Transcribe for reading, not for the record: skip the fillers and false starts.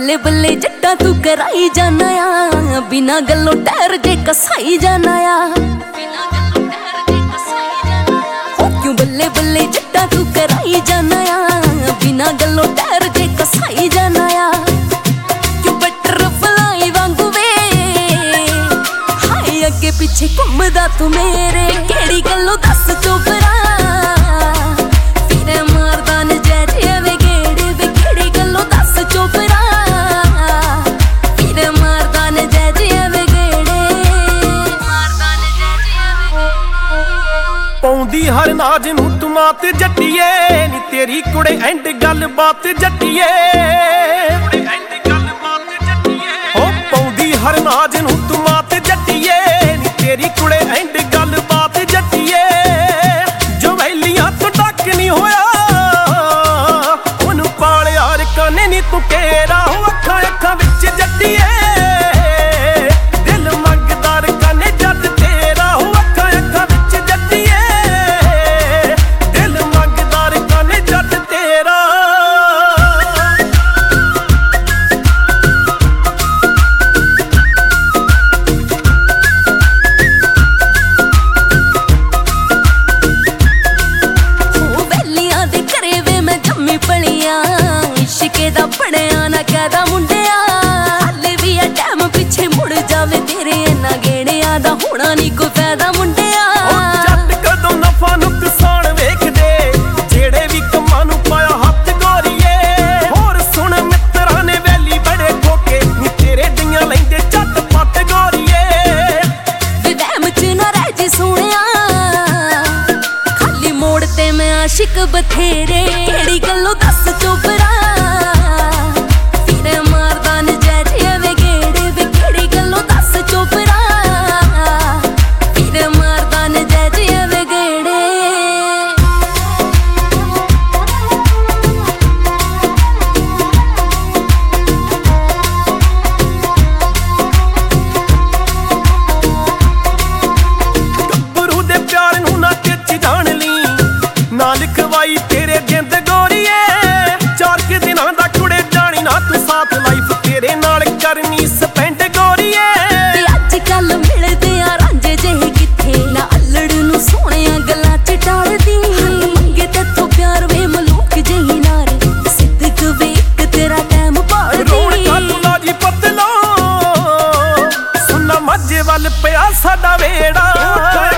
बल्ले बल्ले जट्टा तू कराई जाना आ, बिना गल्लों टैर जे कसाई जाना आ। क्यों बल्ले बल्ले जट्टा तू कराई जाना आ, बिना गल्लों टैर जे कसाई जाना आ। क्यों बटरफ्लाई वांगू वे हाय अगे पीछे घूमदा तू मेरे, केड़ी गल्लों दस चोपरा फिर मारदा नजैज वे गेड़े वे, केड़ी गल्लों दस चोपरा फिर मारदा नजैज वे गेड़े, मारदा नजैज वे। पौंदी हर नाज नूं तू मात जट्टीए नी, तेरी कुड़े एंड गल बात जट्टीए। ओ पौंदी हर नाज नूं तू मात जट्टीए नी, तेरी कुड़े एंड गल बात जट्टीए। जो वैलियां तो डक नहीं होया ओनू पालिया रकाने नी तू केरा, अखां अखां विच जट्टीए दिल मंगदा रकाने जद तेरा, अखां अखां विच जट्टीए दिल मंगदा रकाने जद तेरा। इश्के दा पढ़िया ना कहदा मुंडिया, हाले भी है टैम पिछे मुड़ जावे तेरे, इन्ना गेड़िया दा होना नी कोई फायदा मुंडिया। जट कदों नफा नुकसान वेखदे, जेड़े भी कम्मां नूं पाया हत्थ गोरीए। होर सुन मित्तरां ने वैली बड़े ठोके नी, तेरे दियां लैंदे झट पट गोरीए। वहम च ना रह जी सोहणिया, खाली मोड़ ते मैं आशिक बथेरे, केड़ी गल्लों दस चोपरा ना लिखवाई तेरे जिंद गोरीए, चार के दिनां दा कुड़े जानी ना तू साथ, लाइफ तेरे नाल करनी स्पेंड गोरीए। अजकल मिलदे आ रांझे जेहे किथे, ना अल्लड़ नूं सोहणियां गल्लां च टालदी, मंगे तेथों प्यार वे मलूक जेही नार, सिद्दक वे इक तेरा टैम पालदी। रौनकां तू लाजी पतलो सुन्ना माझे वल पिया साडा वेड़ा।